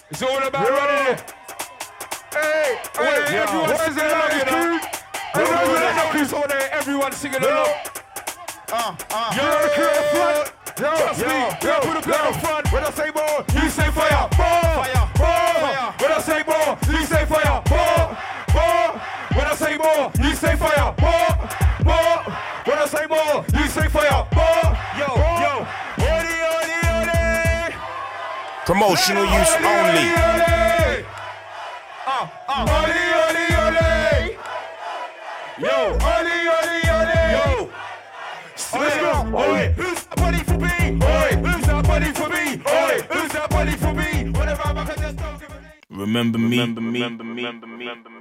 It's all about running it. Hey, everyone singing along, you know. Everyone singing along. You're the crew up front. Trust me, put the blood up front. When I say more, you say fire. Fire. When I say more, you say fire. When I say more, you say fire. When I say more, you say fire. Yo. Promotional use only. Yo, yo. Let's go. Oi, who's that buddy for me? Oi, who's that buddy for me? Oi, who's that buddy for me? Whatever I'm just talking about. Remember me.